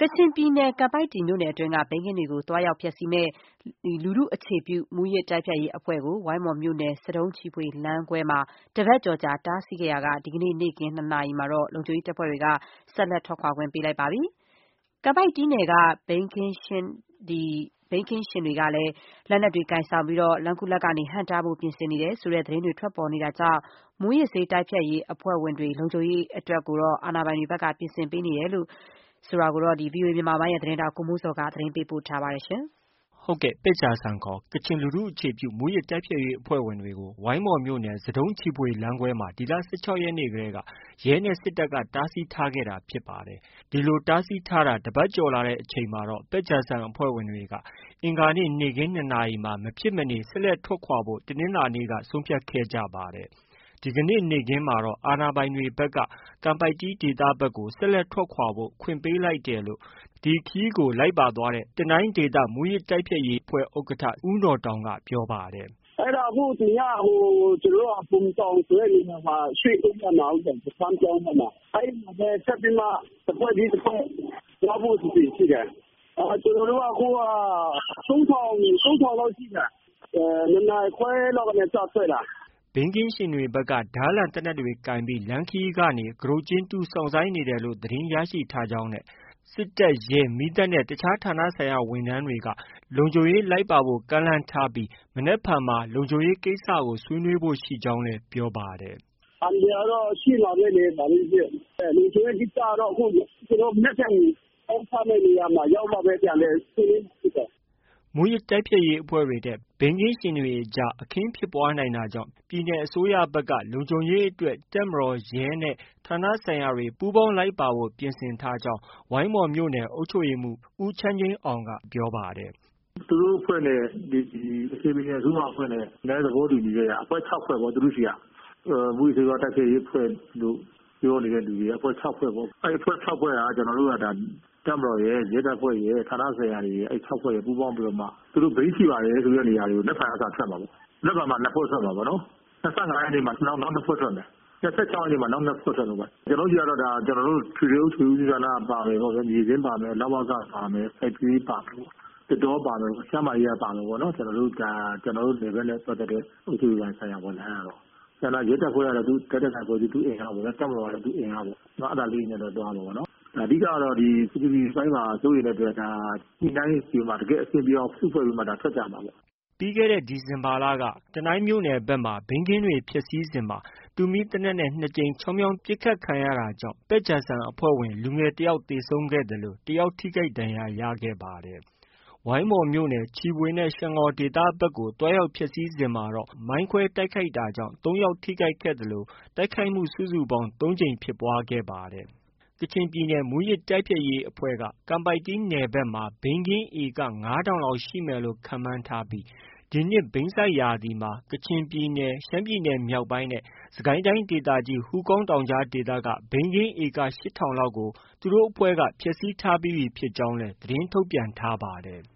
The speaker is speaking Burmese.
ချင်ပြည်နယ် ကန်ပိုက်တီမြို့နယ်အတွင်းက ဘိန်းခင်းတွေကို သွားရောက်ဖျက်ဆီးမယ့် လူထုအခြေပြု မူးယစ်တိုက်ဖျက်ရေးအဖွဲ့ကို ဝိုင်းမော်မြို့နယ် ဆဒုံးချီဖွေလမ်းခွဲမှာ တပတ်ကျော်ကြာ တားဆီးခဲ့ရာက ဒီကနေ့ နေ့ခင်း 2 နာရီမှာတော့ လုံခြုံရေးတပ်ဖွဲ့တွေက ဆက်လက်ထွက်ခွာခွင့်ပေးလိုက်ပါပြီ။ ကန်ပိုက်တီနယ်က ဘိန်းခင်းရှင်တွေကလည်း လက်နက်တွေကိုင်ဆောင်ပြီး လမ်းခုလတ်ကနေ ဟန့်တားဖို့ ပြင်ဆင်နေတယ်ဆိုတဲ့ သတင်းတွေ ထွက်ပေါ်နေတာကြောင့် မူးယစ်ဆေးတိုက်ဖျက်ရေးအဖွဲ့ဝင်တွေ လုံခြုံရေးအတွက် အာဏာပိုင်တွေဘက်က ပြင်ဆင်ပေးနေတယ်ဆိုတာကို ဗွီအိုအေမြန်မာပိုင်းရဲ့သတင်းထောက် ကိုမိုးဇော်က သတင်းပေးပို့ထားပါတယ်။ပက်ဂျာဆန်ခေါ် ကချင်လူထုအခြေပြု မူးယစ်တိုက်ဖျက်ရေးအဖွဲ့ဝင်တွေကို ဝိုင်းမော်မြို့နယ် ဆဒုံးချီဖွေလမ်းခွဲမှာ ဒီလ ၁၆ ရက်နေ့တည်းက ရဲနဲ့ စစ်တပ်က တားဆီးထားခဲ့တာဖြစ်ပါတယ်။ ဒီလို တားဆီးထားတာ တပတ်ကျော်လာတဲ့အချိန်မှာတော့ ပက်ဂျာဆန်အဖွဲ့ဝင်တွေက အင်္ဂါနေ့ နေ့ခင်း 2 နာရီမှာ မဖြစ်မနေ ဆက်လက်ထွက်ခွာဖို့ တနင်္လာနေ့က ဆုံးဖြတ်ခဲ့ကြပါတယ်။ ဒီကနေ့ နေ့ခင်းမှာတော့ အာဏာပိုင်တွေဘက်က ကန်ပိုက်တီဒေသဘက်ကို ဆက်လက်ထွက်ခွာဖို့ ခွင့်ပေးလိုက်တယ်လို့ ဒီခရီးကို လိုက်ပါသွားတဲ့ တနိုင်းဒေသမူးယစ်တိုက်ဖျက်ရေးအဖွဲ့ ဥက္ကဋ္ဌ ဦးနော်တောင်က ပြောပါတယ်။ “အခု ဒီည ကျနော်တို့က ဘွမ်တောင်ဆိုတဲ့နေရာမှာ ရွှေ့ပေးမယ်။ စခန်းပြောင်းမယ်။ အဲဒီမှာပဲ ဆက်ပြီးမှ တစ်ဖွဲ့ပြီးတစ်ဖွဲ့ သွားဖို့ အစီအစဉ်ရှိတယ်။ ကျနော်တို့က အခုက ၃,၀၀၀ လောက်ရှိတယ်။ 2 နာရီခွဲလောက်ကနေ စထွက်တာ။ ” ဘိန်းခင်းရှင်တွေဘက်က ဓားလံသေနတ်တွေကိုင်ပြီး လမ်းခရီးကနေ ကတုတ်ကျင်းတူးစောင့်ဆိုင်းနေတယ်လို့ သတင်းရရှိထားကြောင်းနဲ့ စစ်တပ်၊ ရဲ၊ မီးသတ်နဲ့ အခြားဌာနဆိုင်ရာဝန်ထမ်းတွေက လုံခြုံရေးလိုက်ပါဖို့ ကမ်းလှမ်းထားပြီး မနက်ဖြန်မှာ လုံခြုံရေးကိစ္စကို ဆွေးနွေးဖို့ ရှိကြောင်းလည်း ပြောပါတယ်။ “အန္တရာယ်ကတော့ ရှိမှာပဲလေ။ ဘာပဲဖြစ်ဖြစ်။ လုံခြုံရေးကိစ္စကတော့ မနက်ဖြန် ပေါင်းဖမယ့်နေရာမှာရောက်မှပဲ ပြန်လည်ဆွေးနွေးဖို့ ရှိတယ်။ ” မူးယစ်တိုက်ဖျက်ရေးအဖွဲ့တွေနဲ့ ဘိန်းခင်းရှင်တွေအကြား အခင်းဖြစ်ပွားနိုင်တာကြောင့် ပြည်နယ်အစိုးရဘက်က လုံခြုံရေးအတွက် တပ်မတော်၊ ရဲနဲ့ ဌာနဆိုင်ရာတွေ ပူးပေါင်းလိုက်ပါဖို့ ပြင်ဆင်ထားကြောင်း ဝိုင်းမော်မြို့နယ် အုပ်ချုပ်ရေးမှူး ဦးချမ်းငြိမ်းအောင်က ပြောပါတယ်။ “သူတို့အဖွဲ့နဲ့ ကချင်ပြည်နယ်အစိုးရအဖွဲ့နဲ့ ညှိနှိုင်းသဘောတူညီချက်အရ အဖွဲ့ ၆ ဖွဲ့ပေါ့ သူတို့ဆီက မူးယစ်ဆေးဝါးတိုက်ဖျက်ရေးအဖွဲ့လို့ ပြောနေတဲ့လူတွေ အဖွဲ့ ၆ ဖွဲ့ပေါ့။ အဲဒီအဖွဲ့ ၆ ဖွဲ့က တပ်မတော်ရယ်၊ ရဲတပ်ဖွဲ့ရယ်၊ ဌာနဆိုင်ရာတွေရယ် အဲဒီ ၆ ဖွဲ့ပူးပေါင်းပြီးတော့မှ သူတို့ ဘိန်းရှိပါတယ်ဆိုတဲ့နေရာတွေကို မနက်ဖြန်က စထွက်မှာပေါ့။ မနက်ဖြန်မှာ ၂ ဖွဲ့ထွက်မှာပေါ့နော်။ ၂၅ ရက်နေ့မှာ နောက် ၂ ဖွဲ့ထွက်မယ်။ ၂၆ ရက်နေ့မှာ နောက် ၂ ဖွဲ့ထွက်မယ်။ ကျနော်တို့ဆီကတော့ အထွေထွေအုပ်ချုပ်ရေးဦးစီးဌာနပါမယ်။ မြေစင်းပါမယ်။ လဝက ပါမယ်။ စိုက်ပျိုးရေးပါမယ်။ သစ်တောပါမယ်။ ကျန်းမာရေးက ပါမယ်ပေါ့နော်။ ကျနော်တို့နယ်ဘက်နဲ့ ပတ်သက်တဲ့ အုပ်ချုပ်ရေးပိုင်းဆိုင်ရာဝန်ထမ်းကတော့။ ကျန်တာ ရဲတပ်ဖွဲ့ကတော့ လက်နက်ကိုင်အဖွဲ့အစည်း သူ့အင်အားပေါ့ဗျာ။ တပ်မတော်ကလည်း သူ့အင်အားပေါ့။ အဲဒါလေးတွေနဲ့ သွားမှာပေါ့နော်။ အဓိကကတော့ security အပိုင်းမှာ စိုးရိမ်တဲ့အတွက် ညှိနှိုင်းပြီးမှ တကယ့်အဆင်ပြေအောင် စုဖွဲ့ပြီးမှ ထွက်ကြမှာပေါ့။ ” ပြီးခဲ့တဲ့ ဒီဇင်ဘာလက တနိုင်းမြို့နယ်ဘက်မှာ ဘိန်းခင်းတွေဖျက်ဆီးစဉ်မှာ တူမီးသေနတ်နဲ့ ၂ ကြိမ် ချောင်းမြောင်းပစ်ခတ်ခံရတာကြောင့် ပက်ဂျာဆန်အဖွဲ့ဝင် လူငယ်တစ်ယောက်သေဆုံးခဲ့သလို တစ်ယောက်ထိခိုက်ဒဏ်ရာရခဲ့ပါတယ်။ ဝိုင်းမော်မြို့နယ် ချီဖွေနဲ့ ရှငေါ်ဒေသဘက်ကို သွားရောက်ဖျက်ဆီးစဉ်မှာတော့ မိုင်းခွဲတိုက်ခိုက်တာကြောင့် ၃ ယောက်ထိခိုက်ခဲ့သလို တိုက်ခိုက်မှု စုစုပေါင်း ၃ ကြိမ်ဖြစ်ပွားခဲ့ပါတယ်။ ကချင်ပြည်နယ် မူးယစ်တိုက်ဖျက်ရေးအဖွဲ့က ကန်ပိုက်တီနယ်ဘက်မှာ ဘိန်းခင်းဧက ၅,၀၀၀ လောက်ရှိမယ်လို့ ခန့်မှန်းထားပြီး ဒီနှစ် ဘိန်းစိုက်ရာသီမှာ ကချင်ပြည်နယ်၊ ရှမ်းပြည်နယ်မြောက်ပိုင်းနဲ့ စစ်ကိုင်းတိုင်းဒေသကြီး ဟူးကောင်းတောင်ကြားဒေသက ဘိန်းခင်းဧက ၈,၀၀၀ လောက်ကို သူတို့အဖွဲ့က ဖျက်ဆီးထားပြီးပြီဖြစ်ကြောင်းလည်း သတင်းထုတ်ပြန်ထားပါတယ်။